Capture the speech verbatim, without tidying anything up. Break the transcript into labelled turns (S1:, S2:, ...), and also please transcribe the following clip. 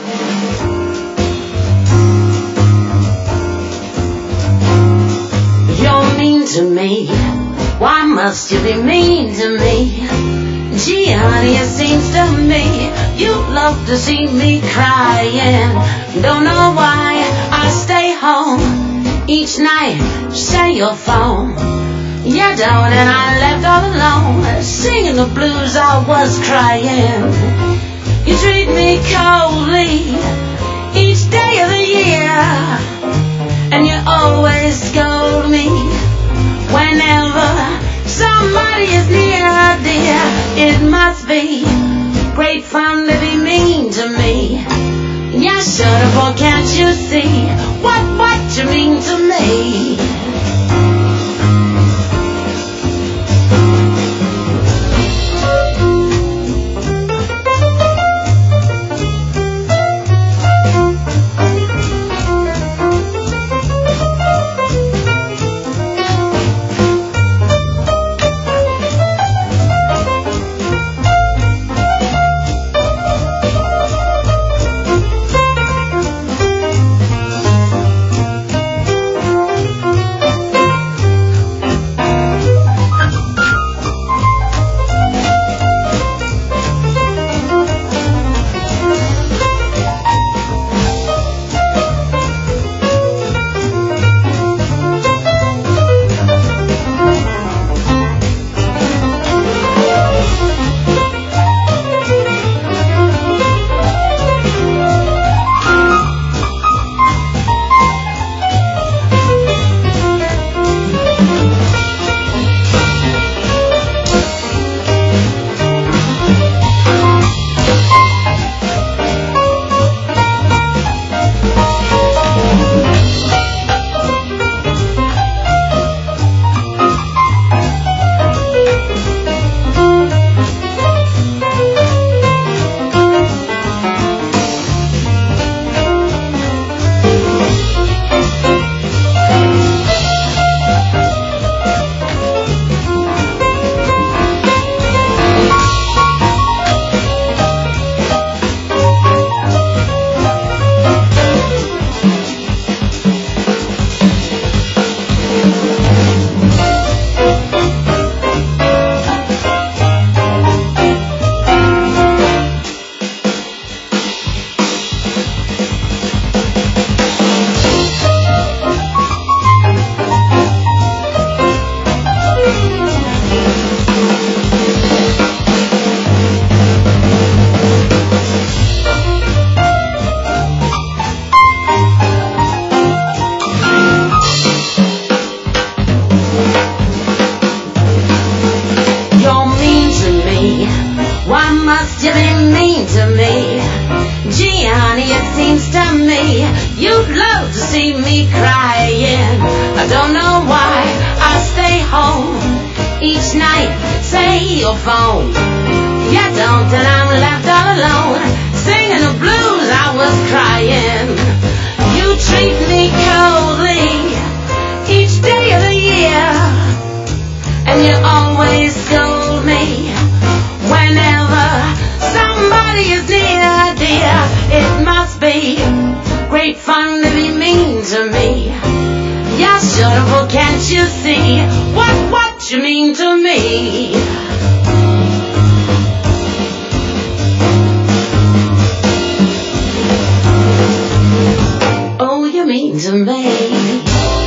S1: You're mean to me. Why must you be mean to me? Gee, honey, it seems to me you love to see me crying. Don't know why I stay home each night, share your phone. You don't, and I left all alone, singing the blues, I was crying. You treat me coldly each day of the year, and you always scold me whenever somebody is near, dear. It must be great fun to be mean to me. Yeah, shut up, or can't you see what, what you mean to me? Mean to me.